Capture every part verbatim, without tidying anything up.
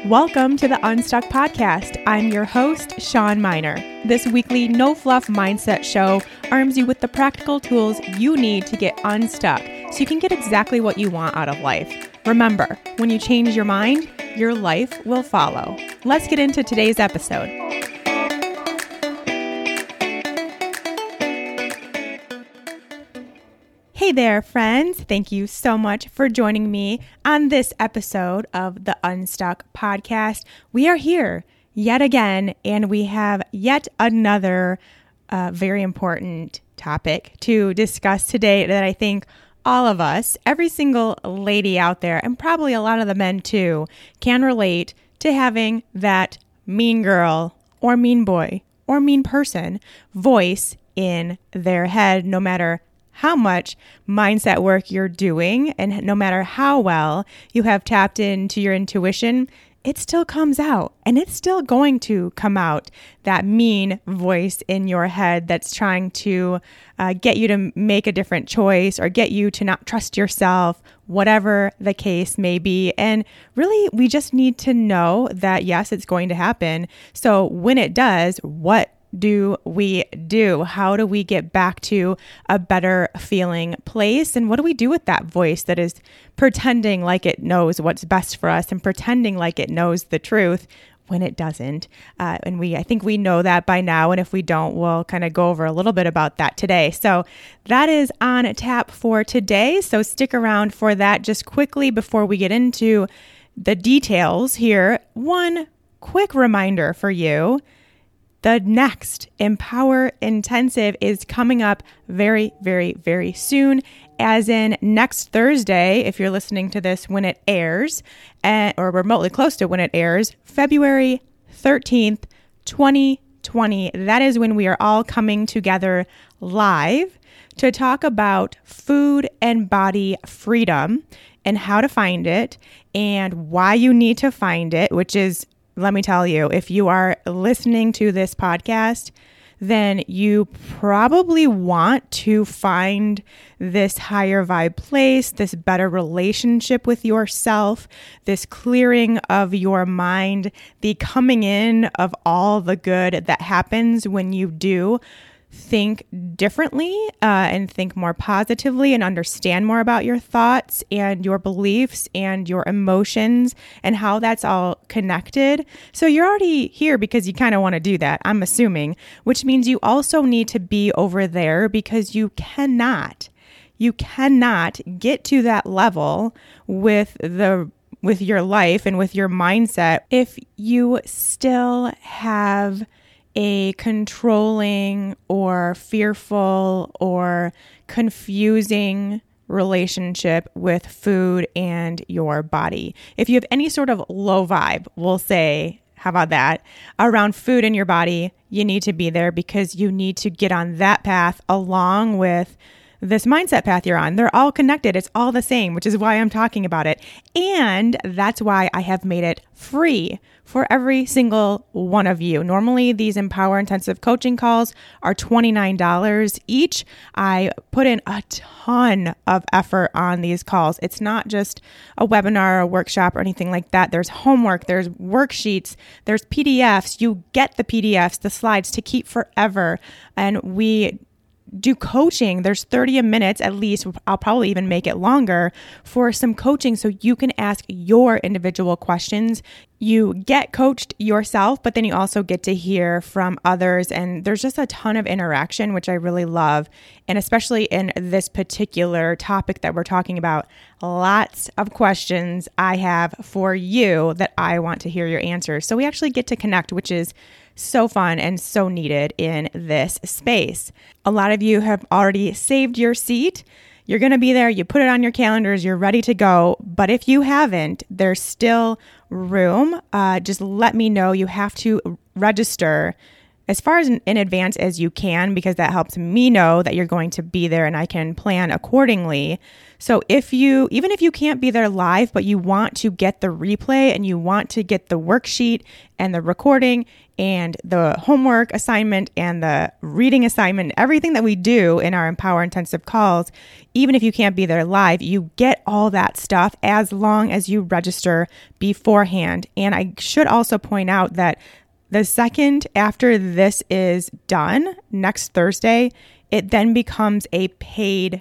Welcome to the Unstuck Podcast. I'm your host, Sean Miner. This weekly no-fluff mindset show arms you with the practical tools you need to get unstuck so you can get exactly what you want out of life. Remember, when you change your mind, your life will follow. Let's get into today's episode. Hey there, friends. Thank you so much for joining me on this episode of the Unstuck Podcast. We are here yet again, and we have yet another uh, very important topic to discuss today that I think all of us, every single lady out there, and probably a lot of the men too, can relate to having that mean girl or mean boy or mean person voice in their head, no matter how much mindset work you're doing, and no matter how well you have tapped into your intuition, it still comes out, and it's still going to come out, that mean voice in your head that's trying to uh, get you to make a different choice or get you to not trust yourself, whatever the case may be. And really, we just need to know that, yes, it's going to happen. So when it does, what do we do? How do we get back to a better feeling place? And what do we do with that voice that is pretending like it knows what's best for us and pretending like it knows the truth when it doesn't? Uh, and we, I think we know that by now. And if we don't, we'll kind of go over a little bit about that today. So that is on tap for today. So stick around for that. Just quickly before we get into the details here, one quick reminder for you. The next Empower Intensive is coming up very, very, very soon, as in next Thursday, if you're listening to this when it airs, uh, or remotely close to when it airs, February thirteenth, twenty twenty. That is when we are all coming together live to talk about food and body freedom and how to find it and why you need to find it, which is, let me tell you, if you are listening to this podcast, then you probably want to find this higher vibe place, this better relationship with yourself, this clearing of your mind, the coming in of all the good that happens when you do think differently uh, and think more positively and understand more about your thoughts and your beliefs and your emotions and how that's all connected. So you're already here because you kind of want to do that, I'm assuming, which means you also need to be over there because you cannot, you cannot get to that level with the with your life and with your mindset if you still have a controlling or fearful or confusing relationship with food and your body. If you have any sort of low vibe, we'll say, how about that, around food and your body, you need to be there because you need to get on that path along with this mindset path you're on. They're all connected. It's all the same, which is why I'm talking about it. And that's why I have made it free for every single one of you. Normally, these Empower Intensive coaching calls are twenty-nine dollars each. I put in a ton of effort on these calls. It's not just a webinar or a workshop or anything like that. There's homework, there's worksheets, there's P D Fs. You get the P D Fs, the slides to keep forever. And we do coaching. There's thirty minutes at least. I'll probably even make it longer for some coaching so you can ask your individual questions. You get coached yourself, but then you also get to hear from others. And there's just a ton of interaction, which I really love. And especially in this particular topic that we're talking about, lots of questions I have for you that I want to hear your answers. So we actually get to connect, which is so fun and so needed in this space. A lot of you have already saved your seat. You're going to be there. You put it on your calendars. You're ready to go. But if you haven't, there's still room. Uh, just let me know. You have to register as far as in advance as you can, because that helps me know that you're going to be there and I can plan accordingly. So if you, even if you can't be there live, but you want to get the replay and you want to get the worksheet and the recording and the homework assignment and the reading assignment, everything that we do in our Empower Intensive calls, even if you can't be there live, you get all that stuff as long as you register beforehand. And I should also point out that the second after this is done, next Thursday, it then becomes a paid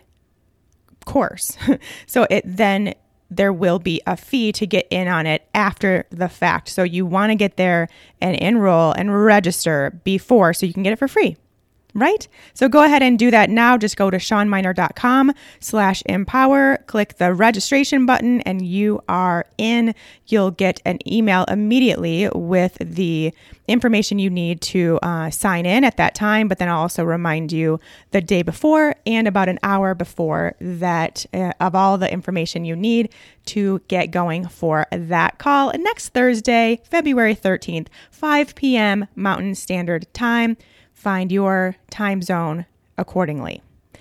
course. So it then there will be a fee to get in on it after the fact. So you want to get there and enroll and register before so you can get it for free. Right? So go ahead and do that now. Just go to shawnminer.com slash empower, click the registration button, and you are in. You'll get an email immediately with the information you need to uh, sign in at that time, but then I'll also remind you the day before and about an hour before that uh, of all the information you need to get going for that call. And next Thursday, February thirteenth, five p.m. Mountain Standard Time. Find your time zone accordingly.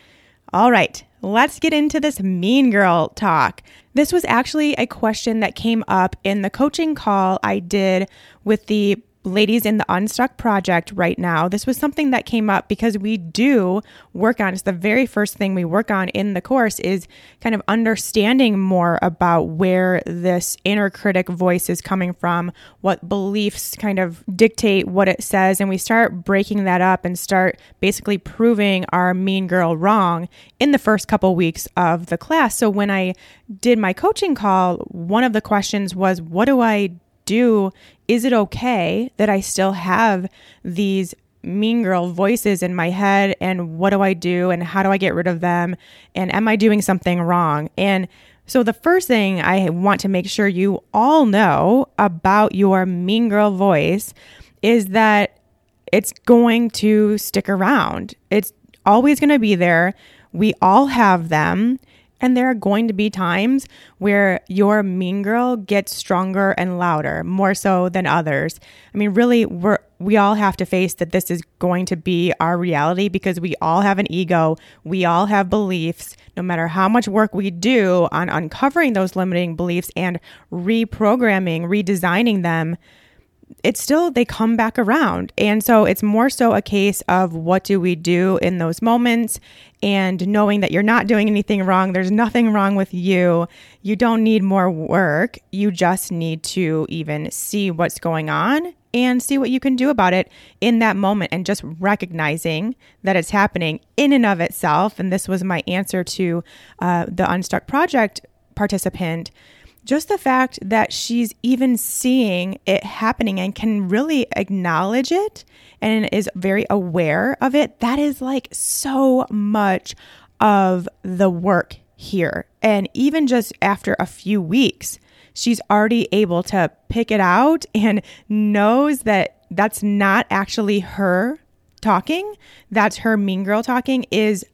All right, let's get into this mean girl talk. This was actually a question that came up in the coaching call I did with the ladies in the Unstuck Project right now. This was something that came up because we do work on, it's the very first thing we work on in the course is kind of understanding more about where this inner critic voice is coming from, what beliefs kind of dictate what it says, and we start breaking that up and start basically proving our mean girl wrong in the first couple weeks of the class. So when I did my coaching call, one of the questions was, what do I do? Is it okay that I still have these mean girl voices in my head? And what do I do? And how do I get rid of them? And am I doing something wrong? And so the first thing I want to make sure you all know about your mean girl voice is that it's going to stick around. It's always going to be there. We all have them. And there are going to be times where your mean girl gets stronger and louder, more so than others. I mean, really, we're, we all have to face that this is going to be our reality because we all have an ego. We all have beliefs. No matter how much work we do on uncovering those limiting beliefs and reprogramming, redesigning them, it's still, they come back around. And so it's more so a case of what do we do in those moments and knowing that you're not doing anything wrong. There's nothing wrong with you. You don't need more work. You just need to even see what's going on and see what you can do about it in that moment and just recognizing that it's happening in and of itself. And this was my answer to uh, the Unstuck Project participant. Just the fact that she's even seeing it happening and can really acknowledge it and is very aware of it, that is like so much of the work here. And even just after a few weeks, she's already able to pick it out and knows that that's not actually her talking. That's her mean girl talking is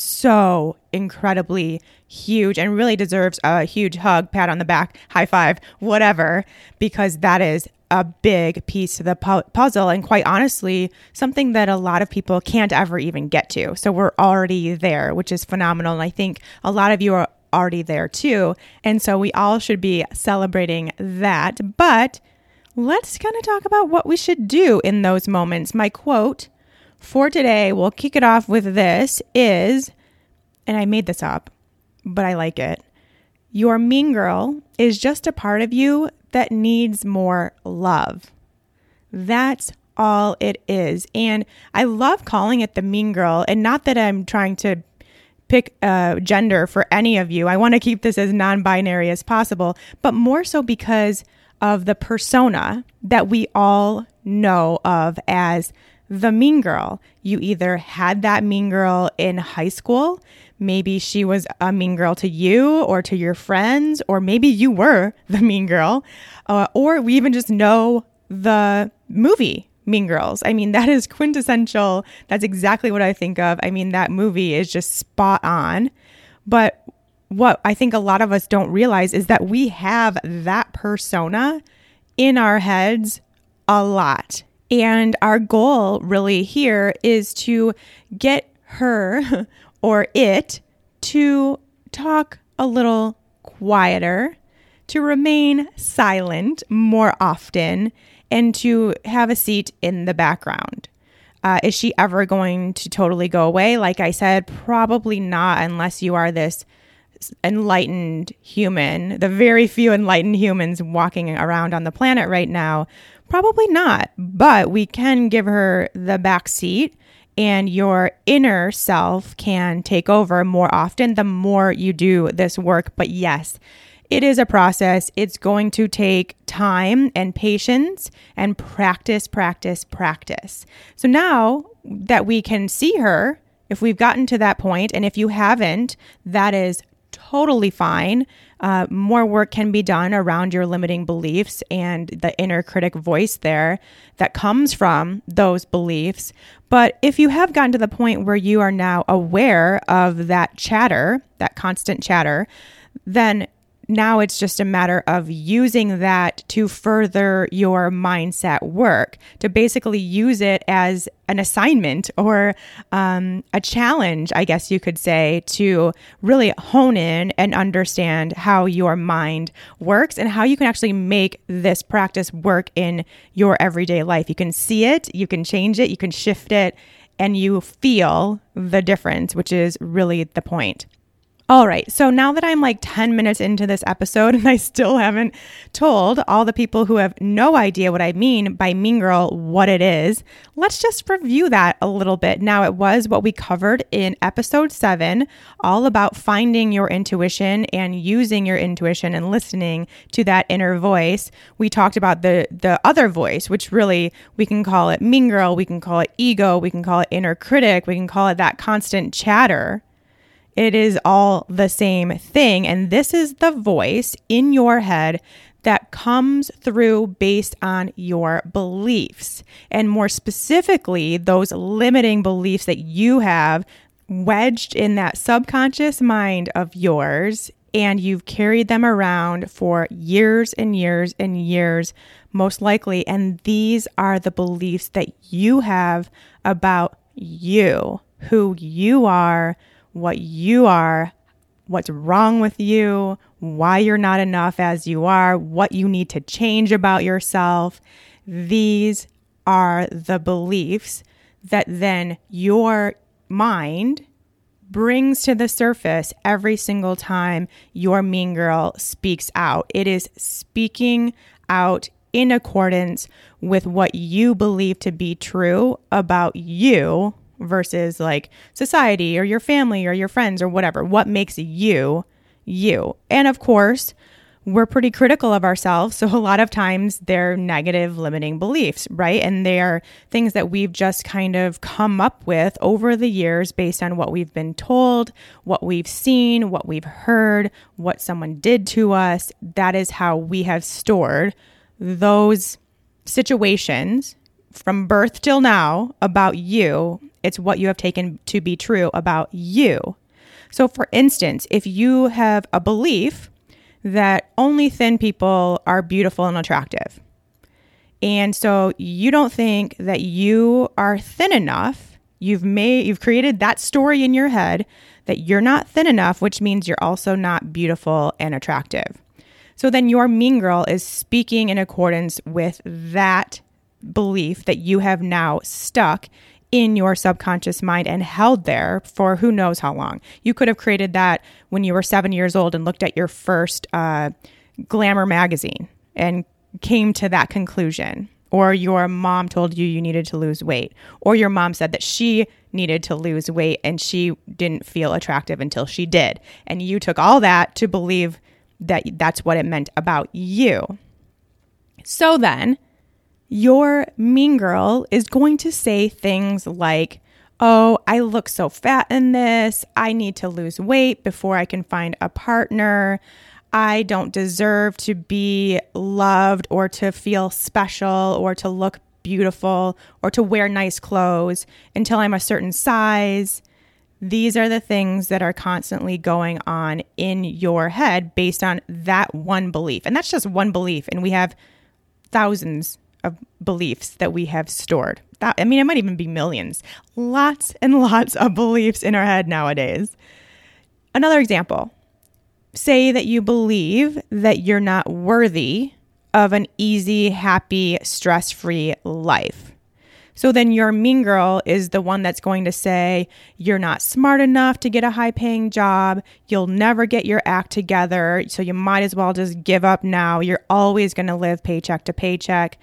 so incredibly huge and really deserves a huge hug, pat on the back, high five, whatever, because that is a big piece of the pu- puzzle. And quite honestly, something that a lot of people can't ever even get to. So we're already there, which is phenomenal. And I think a lot of you are already there too. And so we all should be celebrating that. But let's kind of talk about what we should do in those moments. My quote for today, we'll kick it off with this, is, and I made this up, but I like it. Your mean girl is just a part of you that needs more love. That's all it is. And I love calling it the mean girl. And not that I'm trying to pick a gender for any of you. I want to keep this as non-binary as possible, but more so because of the persona that we all know of as the mean girl. You either had that mean girl in high school, maybe she was a mean girl to you or to your friends, or maybe you were the mean girl, uh, or we even just know the movie Mean Girls. I mean, that is quintessential. That's exactly what I think of. I mean, that movie is just spot on. But what I think a lot of us don't realize is that we have that persona in our heads a lot. And our goal really here is to get her or it to talk a little quieter, to remain silent more often, and to have a seat in the background. Uh, is she ever going to totally go away? Like I said, probably not, unless you are this enlightened human, the very few enlightened humans walking around on the planet right now. Probably not, but we can give her the back seat, and your inner self can take over more often the more you do this work. But yes, it is a process. It's going to take time and patience and practice, practice, practice. So now that we can see her, if we've gotten to that point, and if you haven't, that is totally fine. Uh, more work can be done around your limiting beliefs and the inner critic voice there that comes from those beliefs. But if you have gotten to the point where you are now aware of that chatter, that constant chatter, then now it's just a matter of using that to further your mindset work, to basically use it as an assignment or um, a challenge, I guess you could say, to really hone in and understand how your mind works and how you can actually make this practice work in your everyday life. You can see it, you can change it, you can shift it, and you feel the difference, which is really the point. All right, so now that I'm like ten minutes into this episode and I still haven't told all the people who have no idea what I mean by Mean Girl what it is, let's just review that a little bit. Now, it was what we covered in episode seven, all about finding your intuition and using your intuition and listening to that inner voice. We talked about the, the other voice, which really we can call it Mean Girl, we can call it ego, we can call it inner critic, we can call it that constant chatter. It is all the same thing. And this is the voice in your head that comes through based on your beliefs. And more specifically, those limiting beliefs that you have wedged in that subconscious mind of yours. And you've carried them around for years and years and years, most likely. And these are the beliefs that you have about you, who you are, what you are, what's wrong with you, why you're not enough as you are, what you need to change about yourself. These are the beliefs that then your mind brings to the surface every single time your mean girl speaks out. It is speaking out in accordance with what you believe to be true about you versus like society or your family or your friends or whatever. What makes you, you. And of course, we're pretty critical of ourselves. So a lot of times they're negative limiting beliefs, right? And they're things that we've just kind of come up with over the years based on what we've been told, what we've seen, what we've heard, what someone did to us. That is how we have stored those situations from birth till now about you. It's what you have taken to be true about you. So for instance, if you have a belief that only thin people are beautiful and attractive, and so you don't think that you are thin enough, you've made, you've created that story in your head that you're not thin enough, which means you're also not beautiful and attractive. So then your mean girl is speaking in accordance with that belief that you have now stuck in your subconscious mind and held there for who knows how long. You could have created that when you were seven years old and looked at your first uh, Glamour magazine and came to that conclusion. Or your mom told you you needed to lose weight. Or your mom said that she needed to lose weight and she didn't feel attractive until she did. And you took all that to believe that that's what it meant about you. So then, your mean girl is going to say things like, oh, I look so fat in this. I need to lose weight before I can find a partner. I don't deserve to be loved or to feel special or to look beautiful or to wear nice clothes until I'm a certain size. These are the things that are constantly going on in your head based on that one belief. And that's just one belief. And we have thousands of beliefs that we have stored. That, I mean, it might even be millions. Lots and lots of beliefs in our head nowadays. Another example, say that you believe that you're not worthy of an easy, happy, stress-free life. So then your mean girl is the one that's going to say, you're not smart enough to get a high-paying job. You'll never get your act together. So you might as well just give up now. You're always going to live paycheck to paycheck.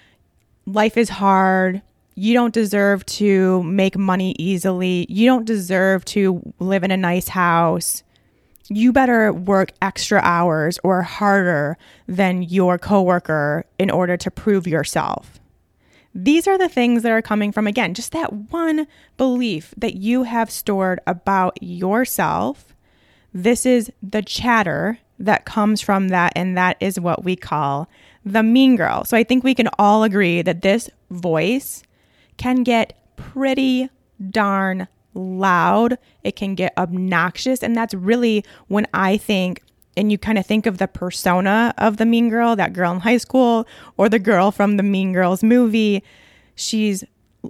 Life is hard. You don't deserve to make money easily. You don't deserve to live in a nice house. You better work extra hours or harder than your coworker in order to prove yourself. These are the things that are coming from, again, just that one belief that you have stored about yourself. This is the chatter that comes from that, and that is what we call the mean girl. So I think we can all agree that this voice can get pretty darn loud. It can get obnoxious, and that's really when I think, and you kind of think of the persona of the mean girl, that girl in high school or the girl from the Mean Girls movie. She's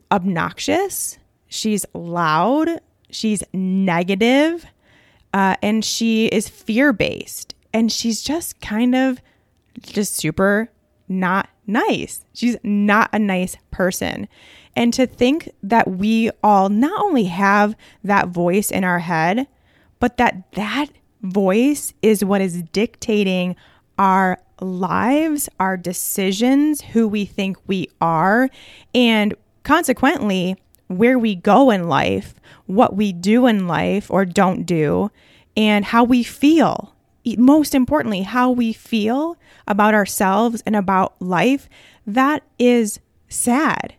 obnoxious, she's loud, she's negative, uh, and she is fear-based. And she's just kind of just super not nice. She's not a nice person. And to think that we all not only have that voice in our head, but that that voice is what is dictating our lives, our decisions, who we think we are, and consequently, where we go in life, what we do in life or don't do, and how we feel. Most importantly, how we feel about ourselves and about life. That is sad.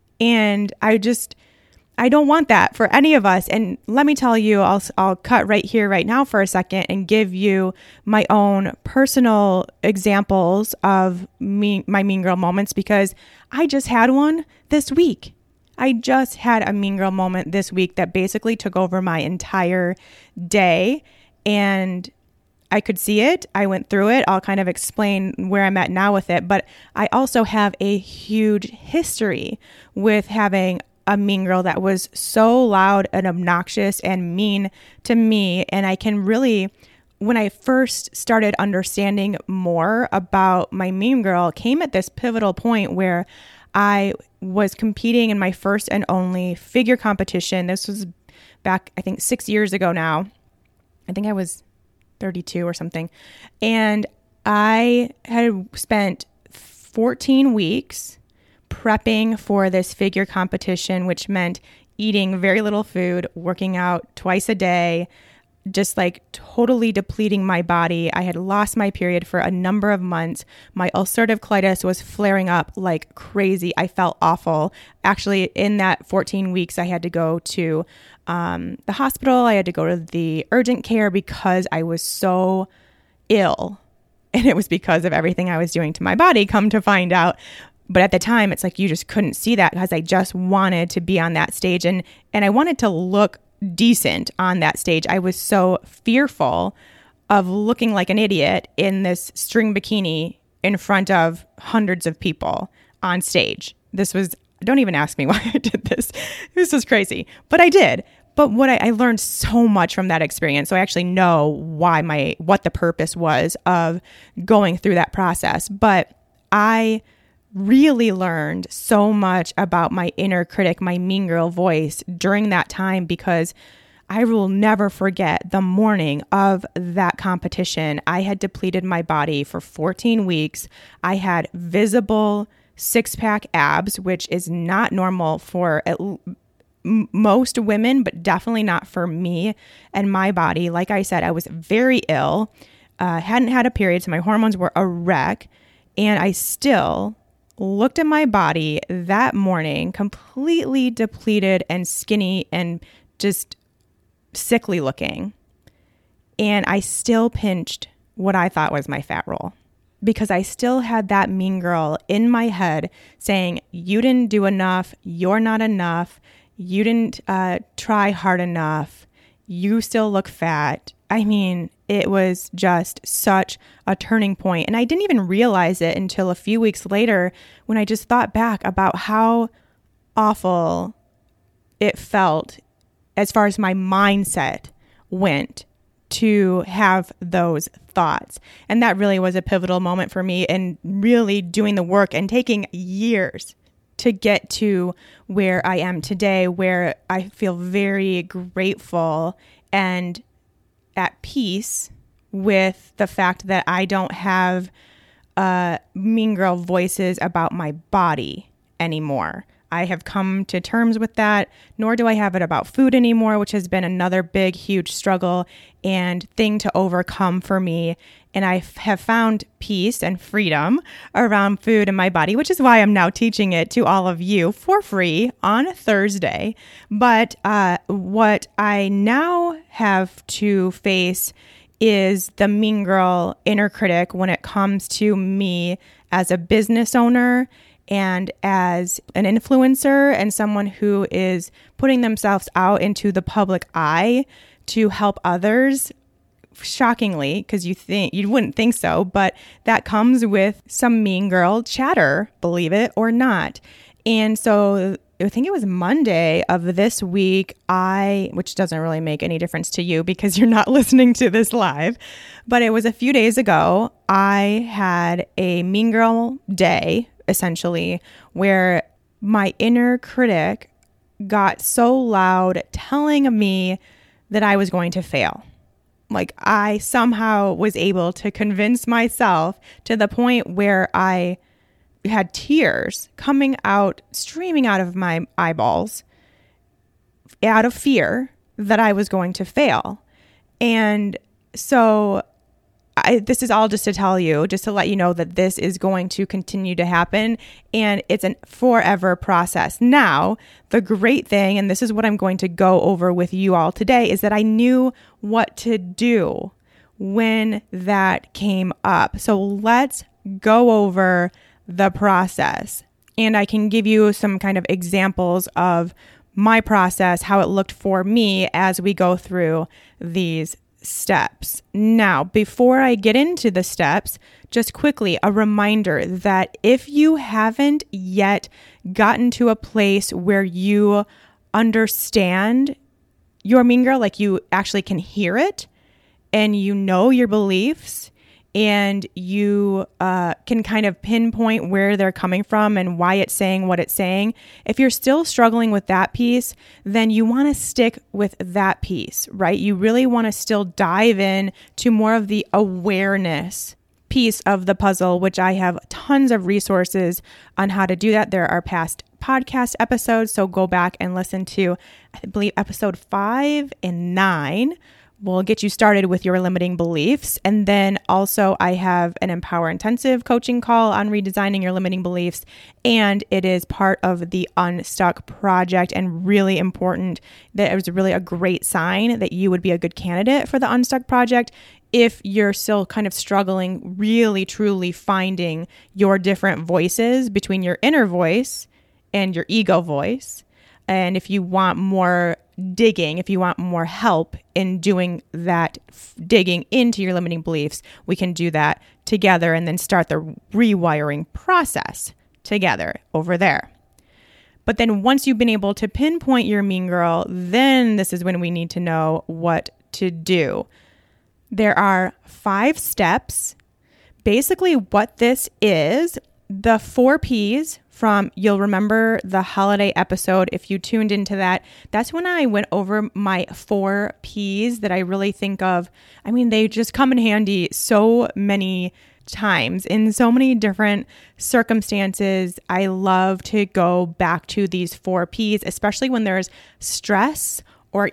And I just, I don't want that for any of us. And let me tell you, I'll, I'll cut right here, right now for a second and give you my own personal examples of me, my mean girl moments, because I just had one this week. I just had a mean girl moment this week that basically took over my entire day, and I could see it. I went through it. I'll kind of explain where I'm at now with it. But I also have a huge history with having a mean girl that was so loud and obnoxious and mean to me. And I can really, when I first started understanding more about my mean girl, came at this pivotal point where I was competing in my first and only figure competition. This was back, I think, six years ago now. I think I was thirty-two or something. And I had spent fourteen weeks prepping for this figure competition, which meant eating very little food, working out twice a day, just like totally depleting my body. I had lost my period for a number of months. My ulcerative colitis was flaring up like crazy. I felt awful. Actually, in that fourteen weeks, I had to go to um, the hospital. I had to go to the urgent care because I was so ill. And it was because of everything I was doing to my body, come to find out. But at the time, it's like you just couldn't see that because I just wanted to be on that stage. And, and I wanted to look decent on that stage. I was so fearful of looking like an idiot in this string bikini in front of hundreds of people on stage. This was, don't even ask me why I did this. This was crazy, but I did. But what I, I learned so much from that experience. So I actually know why my, what the purpose was of going through that process. But I really learned so much about my inner critic, my mean girl voice during that time, because I will never forget the morning of that competition. I had depleted my body for fourteen weeks. I had visible six-pack abs, which is not normal for at l- most women, but definitely not for me and my body. Like I said, I was very ill, uh, hadn't had a period, so my hormones were a wreck, and I still looked at my body that morning completely depleted and skinny and just sickly looking. And I still pinched what I thought was my fat roll because I still had that mean girl in my head saying, you didn't do enough. You're not enough. You didn't uh, try hard enough. You still look fat. I mean, it was just such a turning point. And I didn't even realize it until a few weeks later when I just thought back about how awful it felt as far as my mindset went to have those thoughts. And that really was a pivotal moment for me in really doing the work and taking years to get to where I am today, where I feel very grateful and at peace with the fact that I don't have uh, mean girl voices about my body anymore. I have come to terms with that, nor do I have it about food anymore, which has been another big, huge struggle and thing to overcome for me. And I f- have found peace and freedom around food and my body, which is why I'm now teaching it to all of you for free on Thursday. But uh, what I now have to face is the mean girl inner critic when it comes to me as a business owner and as an influencer and someone who is putting themselves out into the public eye to help others. Shockingly, because you think you wouldn't think so, but that comes with some mean girl chatter, believe it or not. And so I think it was Monday of this week, I, which doesn't really make any difference to you because you're not listening to this live, but it was a few days ago, I had a mean girl day, essentially, where my inner critic got so loud telling me that I was going to fail. Like I somehow was able to convince myself to the point where I had tears coming out, streaming out of my eyeballs out of fear that I was going to fail. And so I, this is all just to tell you, just to let you know that this is going to continue to happen and it's a forever process. Now, the great thing, and this is what I'm going to go over with you all today, is that I knew what to do when that came up. So let's go over the process. And I can give you some kind of examples of my process, how it looked for me as we go through these steps. Now, before I get into the steps, just quickly a reminder that if you haven't yet gotten to a place where you understand your mean girl, like you actually can hear it and you know your beliefs and you uh, can kind of pinpoint where they're coming from and why it's saying what it's saying. If you're still struggling with that piece, then you want to stick with that piece, right? You really want to still dive in to more of the awareness piece of the puzzle, which I have tons of resources on how to do that. There are past podcast episodes, so go back and listen to, I believe, episode five and nine. We'll get you started with your limiting beliefs. And then also I have an Empower Intensive coaching call on redesigning your limiting beliefs. And it is part of the Unstuck Project and really important that it was really a great sign that you would be a good candidate for the Unstuck Project if you're still kind of struggling, really, truly finding your different voices between your inner voice and your ego voice. And if you want more digging, if you want more help in doing that, f- digging into your limiting beliefs, we can do that together and then start the rewiring process together over there. But then once you've been able to pinpoint your mean girl, then this is when we need to know what to do. There are five steps. Basically what this is, the four P's from, you'll remember the holiday episode if you tuned into that. That's when I went over my four P's that I really think of. I mean, they just come in handy so many times in so many different circumstances. I love to go back to these four P's, especially when there's stress or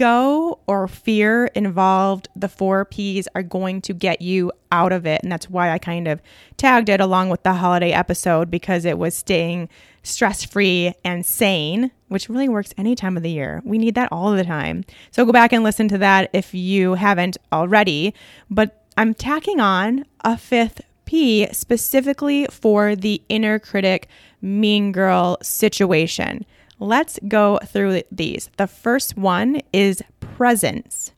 ego or fear involved. The four P's are going to get you out of it. And that's why I kind of tagged it along with the holiday episode, because it was staying stress-free and sane, which really works any time of the year. We need that all the time. So go back and listen to that if you haven't already. But I'm tacking on a fifth P specifically for the inner critic mean girl situation. Let's go through these. The first one is presence.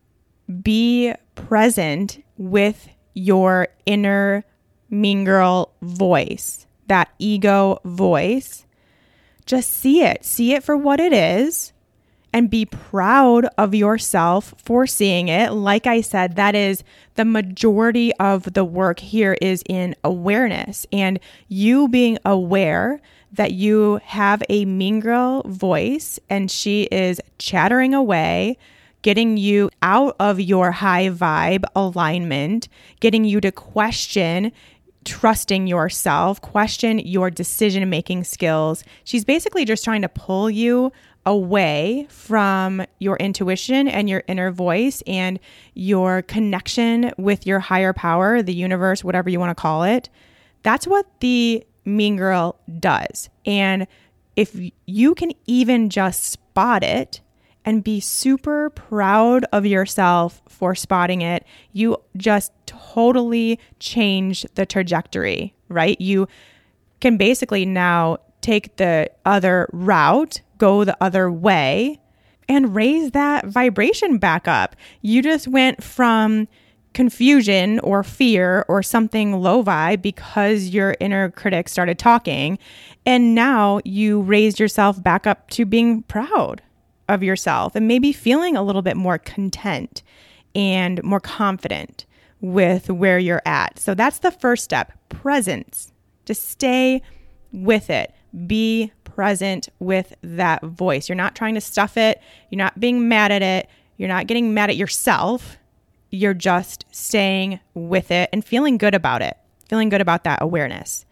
be present with your inner mean girl voice, that ego voice. Just see it. See it for what it is and be proud of yourself for seeing it. Like I said, that is the majority of the work here is in awareness, and you being aware that you have a mean girl voice and she is chattering away, getting you out of your high vibe alignment, getting you to question trusting yourself, question your decision-making skills. She's basically just trying to pull you away from your intuition and your inner voice and your connection with your higher power, the universe, whatever you want to call it. That's what the mean girl does. And if you can even just spot it and be super proud of yourself for spotting it, you just totally change the trajectory, right? You can basically now take the other route, go the other way, and raise that vibration back up. You just went from confusion or fear or something low vibe because your inner critic started talking, and now you raised yourself back up to being proud of yourself and maybe feeling a little bit more content and more confident with where you're at. So that's the first step, presence. Just stay with it. Be present with that voice. You're not trying to stuff it. You're not being mad at it. You're not getting mad at yourself. You're just staying with it and feeling good about it, feeling good about that awareness.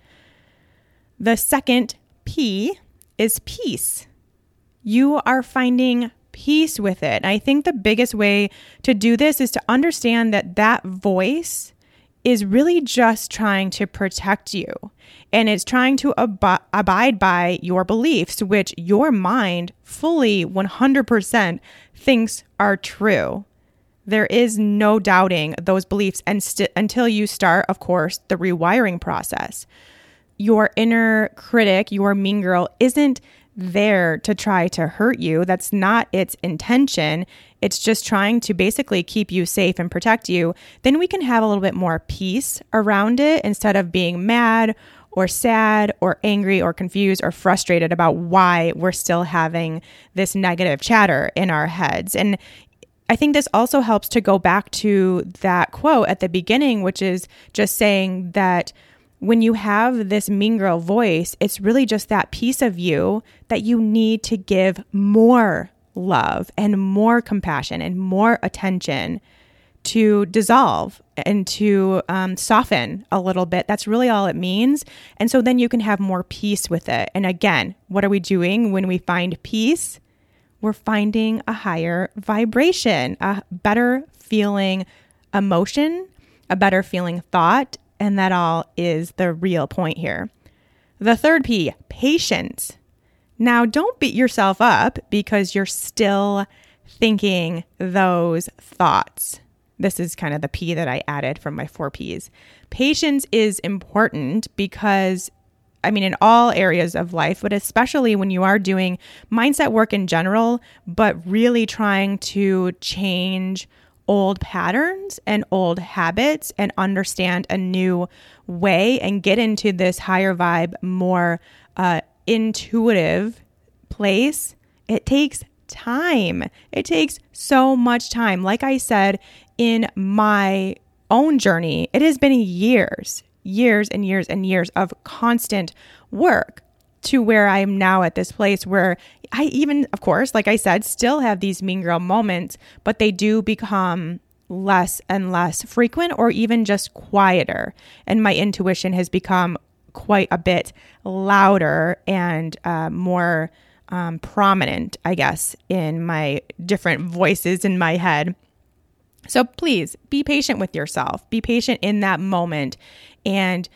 The second P is peace. You are finding peace with it. And I think the biggest way to do this is to understand that that voice is really just trying to protect you. And it's trying to ab- abide by your beliefs, which your mind fully one hundred percent thinks are true. There is no doubting those beliefs and st- until you start, of course, the rewiring process. Your inner critic, your mean girl, isn't there to try to hurt you. That's not its intention. It's just trying to basically keep you safe and protect you. Then we can have a little bit more peace around it instead of being mad or sad or angry or confused or frustrated about why we're still having this negative chatter in our heads. And I think this also helps to go back to that quote at the beginning, which is just saying that when you have this mean girl voice, it's really just that piece of you that you need to give more love and more compassion and more attention to dissolve and to um, soften a little bit. That's really all it means. And so then you can have more peace with it. And again, what are we doing when we find peace? We're finding a higher vibration, a better feeling emotion, a better feeling thought. And that all is the real point here. The third P, patience. Now, don't beat yourself up because you're still thinking those thoughts. This is kind of the P that I added from my four Ps. Patience is important because, I mean, in all areas of life, but especially when you are doing mindset work in general, but really trying to change old patterns and old habits and understand a new way and get into this higher vibe, more uh, intuitive place, it takes time. It takes so much time. Like I said, in my own journey, it has been years, years and years and years of constant work to where I am now at this place where I even, of course, like I said, still have these mean girl moments, but they do become less and less frequent or even just quieter. And my intuition has become quite a bit louder and uh, more um, prominent, I guess, in my different voices in my head. So please be patient with yourself. Be patient in that moment and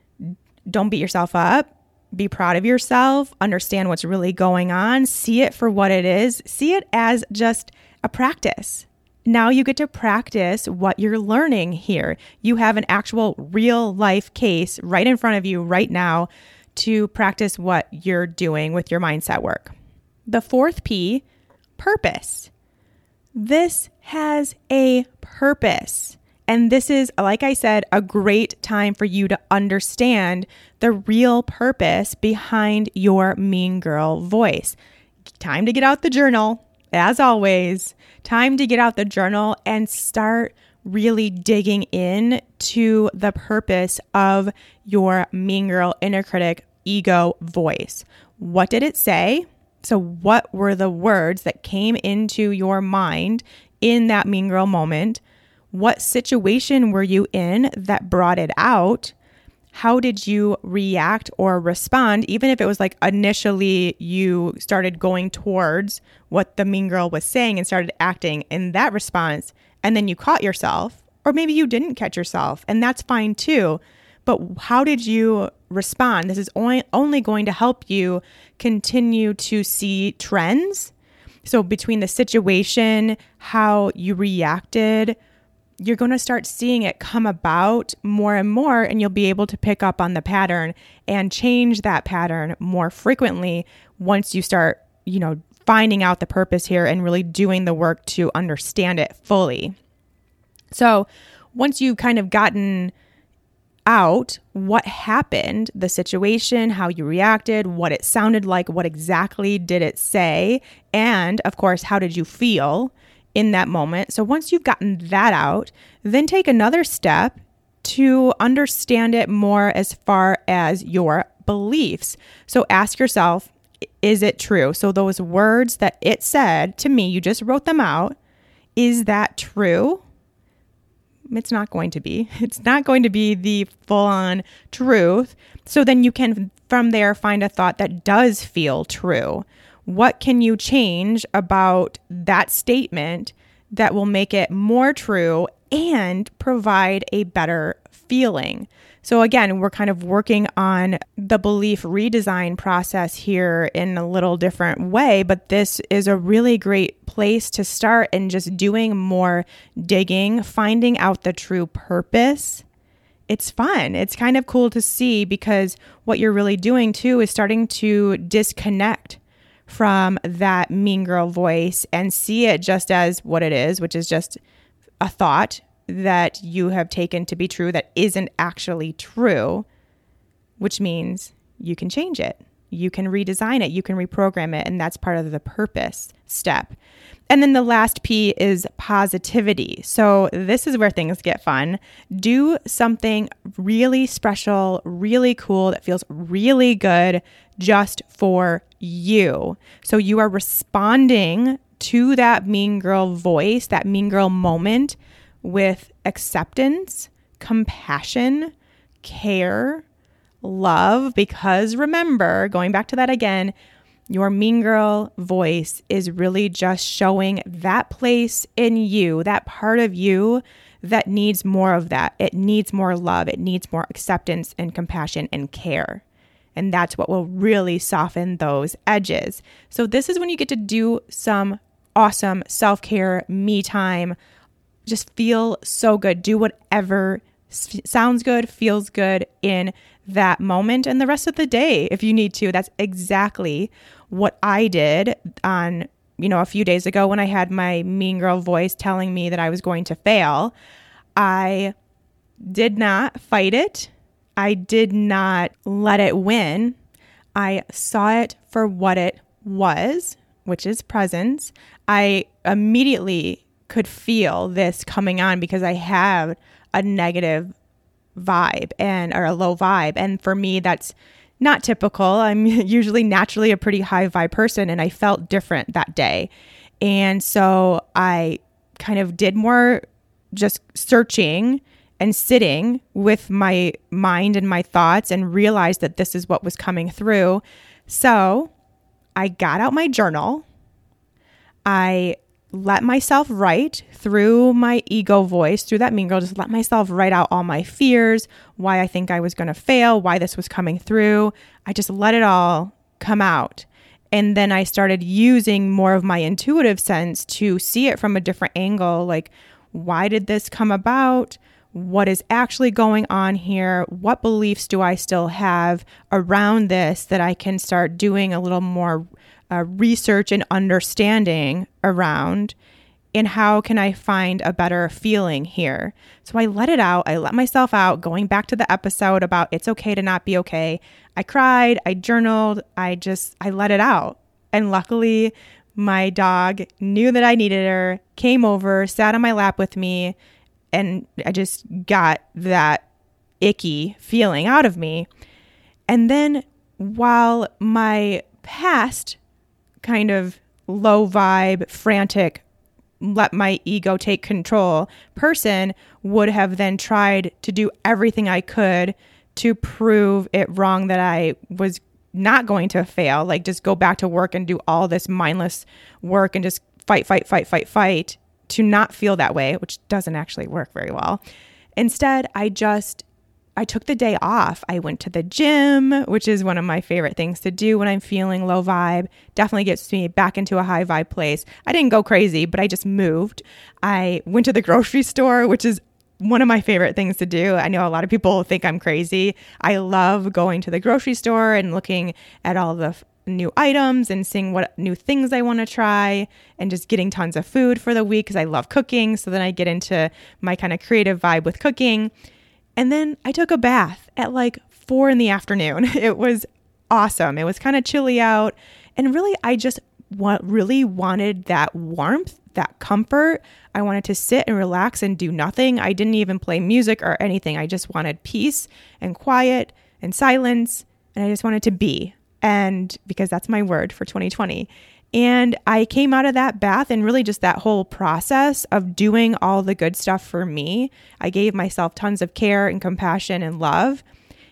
don't beat yourself up. Be proud of yourself, understand what's really going on, see it for what it is, see it as just a practice. Now you get to practice what you're learning here. You have an actual real life case right in front of you right now to practice what you're doing with your mindset work. The fourth P, purpose. This has a purpose. And this is, like I said, a great time for you to understand the real purpose behind your mean girl voice. Time to get out the journal, as always. Time to get out the journal and start really digging in to the purpose of your mean girl inner critic ego voice. What did it say? So what were the words that came into your mind in that mean girl moment? What situation were you in that brought it out? How did you react or respond? Even if it was like initially you started going towards what the mean girl was saying and started acting in that response, and then you caught yourself, or maybe you didn't catch yourself, and that's fine too. But how did you respond? This is only, only going to help you continue to see trends. So between the situation, how you reacted, you're going to start seeing it come about more and more, and you'll be able to pick up on the pattern and change that pattern more frequently once you start, you know, finding out the purpose here and really doing the work to understand it fully. So once you've kind of gotten out what happened, the situation, how you reacted, what it sounded like, what exactly did it say, and of course, how did you feel in that moment? So once you've gotten that out, then take another step to understand it more as far as your beliefs. So ask yourself, is it true? So those words that it said to me, you just wrote them out. Is that true? It's not going to be. It's not going to be the full-on truth. So then you can, from there, find a thought that does feel true. What can you change about that statement that will make it more true and provide a better feeling? So again, we're kind of working on the belief redesign process here in a little different way, but this is a really great place to start and just doing more digging, finding out the true purpose. It's fun. It's kind of cool to see, because what you're really doing too is starting to disconnect from that mean girl voice and see it just as what it is, which is just a thought that you have taken to be true that isn't actually true, which means you can change it. You can redesign it. You can reprogram it. And that's part of the purpose step. And then the last P is positivity. So this is where things get fun. Do something really special, really cool, that feels really good just for you. So you are responding to that mean girl voice, that mean girl moment, with acceptance, compassion, care, love, because remember, going back to that again, your mean girl voice is really just showing that place in you, that part of you that needs more of that. It needs more love. It needs more acceptance and compassion and care. And that's what will really soften those edges. So this is when you get to do some awesome self-care, me time. Just feel so good. Do whatever s- sounds good, feels good in that moment and the rest of the day if you need to. That's exactly what I did on, you know, a few days ago when I had my mean girl voice telling me that I was going to fail. I did not fight it. I did not let it win. I saw it for what it was, which is presence. I immediately could feel this coming on because I have a negative vibe and or a low vibe. And for me, that's not typical. I'm usually naturally a pretty high vibe person, and I felt different that day. And so I kind of did more just searching and sitting with my mind and my thoughts and realized that this is what was coming through. So I got out my journal. I let myself write through my ego voice, through that mean girl, just let myself write out all my fears, why I think I was going to fail, why this was coming through. I just let it all come out. And then I started using more of my intuitive sense to see it from a different angle. Like, why did this come about? What is actually going on here? What beliefs do I still have around this that I can start doing a little more uh, research and understanding around? And how can I find a better feeling here? So I let it out. I let myself out, going back to the episode about it's okay to not be okay. I cried, I journaled, I just, I let it out. And luckily, my dog knew that I needed her, came over, sat on my lap with me, and I just got that icky feeling out of me. And then while my past kind of low vibe, frantic, let my ego take control person would have then tried to do everything I could to prove it wrong that I was not going to fail, like just go back to work and do all this mindless work and just fight, fight, fight, fight, fight to not feel that way, which doesn't actually work very well. Instead, I just, I took the day off. I went to the gym, which is one of my favorite things to do when I'm feeling low vibe. Definitely gets me back into a high vibe place. I didn't go crazy, but I just moved. I went to the grocery store, which is one of my favorite things to do. I know a lot of people think I'm crazy. I love going to the grocery store and looking at all the f- new items and seeing what new things I want to try and just getting tons of food for the week because I love cooking. So then I get into my kind of creative vibe with cooking. And then I took a bath at like four in the afternoon. It was awesome. It was kind of chilly out. And really, I just wa- really wanted that warmth, that comfort. I wanted to sit and relax and do nothing. I didn't even play music or anything. I just wanted peace and quiet and silence. And I just wanted to be. And because that's my word for twenty twenty. And I came out of that bath and really just that whole process of doing all the good stuff for me. I gave myself tons of care and compassion and love.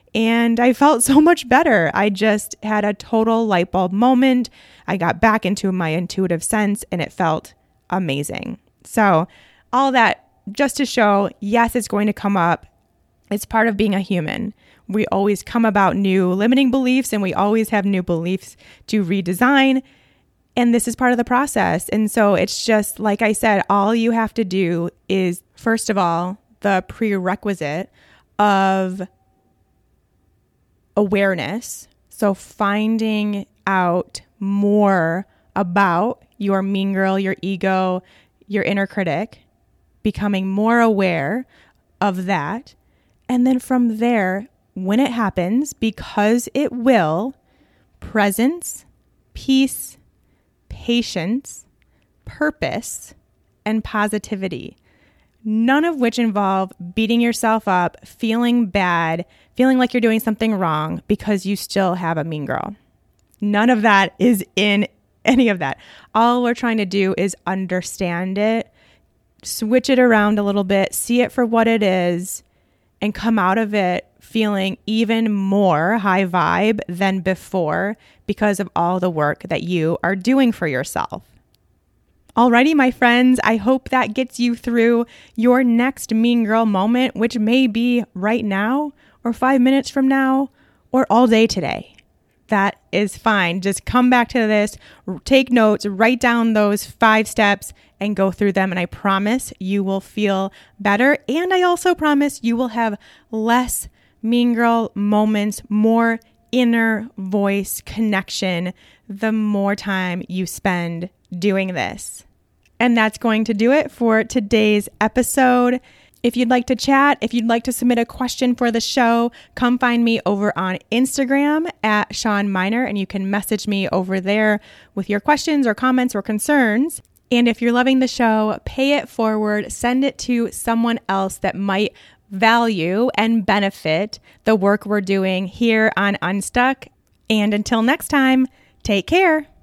And I felt so much better. I just had a total light bulb moment. I got back into my intuitive sense and it felt amazing. So all that just to show, yes, it's going to come up. It's part of being a human. We always come about new limiting beliefs and we always have new beliefs to redesign. And this is part of the process. And so it's just, like I said, all you have to do is, first of all, the prerequisite of awareness. So finding out more about your mean girl, your ego, your inner critic, becoming more aware of that. And then from there, when it happens, because it will, presence, peace, patience, purpose, and positivity, none of which involve beating yourself up, feeling bad, feeling like you're doing something wrong because you still have a mean girl. None of that is in any of that. All we're trying to do is understand it, switch it around a little bit, see it for what it is, and come out of it feeling even more high vibe than before because of all the work that you are doing for yourself. Alrighty, my friends, I hope that gets you through your next mean girl moment, which may be right now or five minutes from now or all day today. That is fine. Just come back to this, take notes, write down those five steps and go through them. And I promise you will feel better. And I also promise you will have less mean girl moments, more inner voice connection the more time you spend doing this. And that's going to do it for today's episode. If you'd like to chat, if you'd like to submit a question for the show, come find me over on Instagram at Shawn Miner, and you can message me over there with your questions or comments or concerns. And if you're loving the show, pay it forward, send it to someone else that might value and benefit the work we're doing here on Unstuck. And until next time, take care.